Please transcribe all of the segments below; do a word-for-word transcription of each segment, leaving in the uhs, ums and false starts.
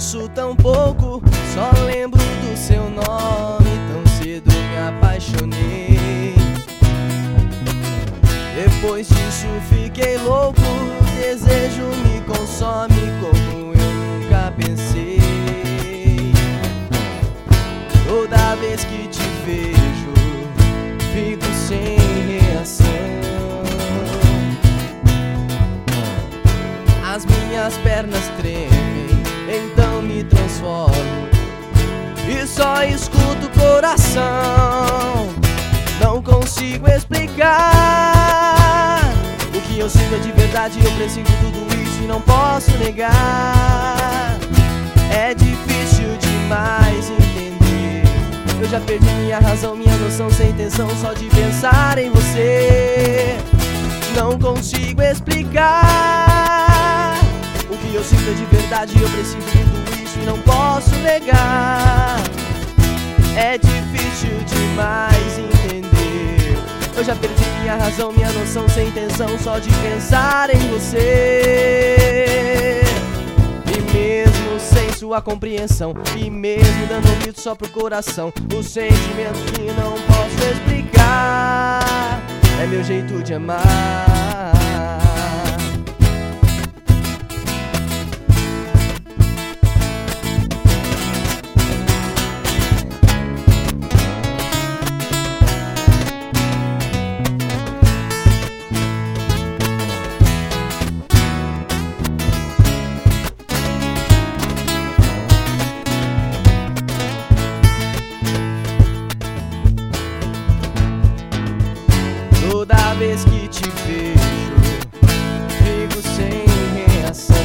conheço tão pouco, só lembro do seu nome. Tão cedo me apaixonei. Depois disso fiquei louco, o desejo me consome como eu nunca pensei. Toda vez que te vejo, fico sem reação. As minhas pernas tremem, então me transformo e só escuto o coração. Não consigo explicar o que eu sinto é de verdade. Eu preciso tudo isso e não posso negar. É difícil demais entender. Eu já perdi minha razão, minha noção, sem intenção só de pensar em você. Não consigo explicar o que eu sinto é de verdade. Eu preciso tudo isso e não posso negar. É difícil demais entender. Eu já perdi minha razão, minha noção, sem intenção só de pensar em você. E mesmo sem sua compreensão, e mesmo dando ouvido só pro coração, o sentimento que não posso explicar é meu jeito de amar. Toda vez que te vejo, fico sem reação.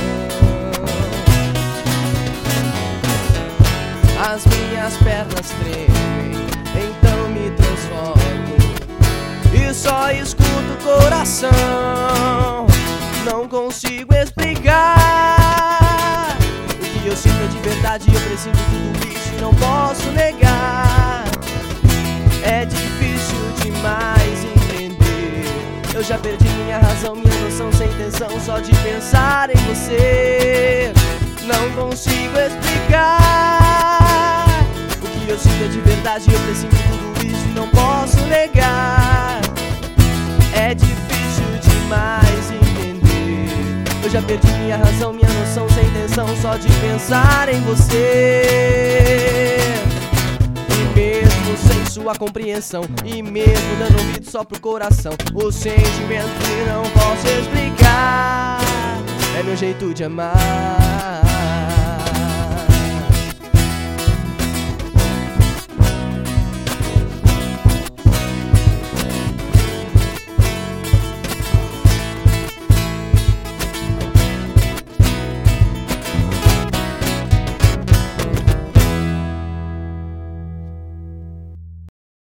As minhas pernas tremem, então me transformo e só escuto o coração. Não consigo explicar o que eu sinto é de verdade. Eu preciso de tudo isso e não posso negar. É difícil demais entender. Eu já perdi minha razão, minha noção, sem intenção só de pensar em você. Não consigo explicar o que eu sinto é de verdade. Eu preciso de tudo isso e não posso negar. É difícil demais entender. Eu já perdi minha razão, minha noção, sem intenção só de pensar em você. E mesmo sem sua compreensão, e mesmo dando ouvido só pro coração, o sentimento que não posso explicar é meu jeito de amar.